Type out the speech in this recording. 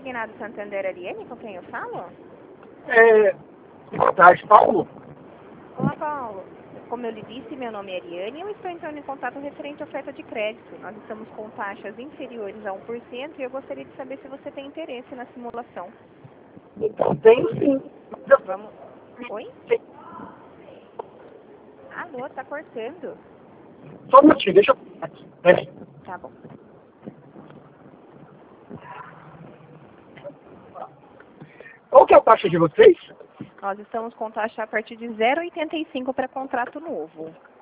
Consignado Santander, Ariane, com quem eu falo? Boa tarde, Paulo. Olá, Paulo. Como eu lhe disse, meu nome é Ariane e eu estou entrando em contato referente à oferta de crédito. Nós estamos com taxas inferiores a 1% e eu gostaria de saber se você tem interesse na simulação. Então, tenho sim. Vamos... Oi? Alô, tá cortando. Só um minutinho, deixa eu... Peraí. Tá bom. Qual que é a taxa de vocês? Nós estamos com taxa a partir de 0,85 para contrato novo.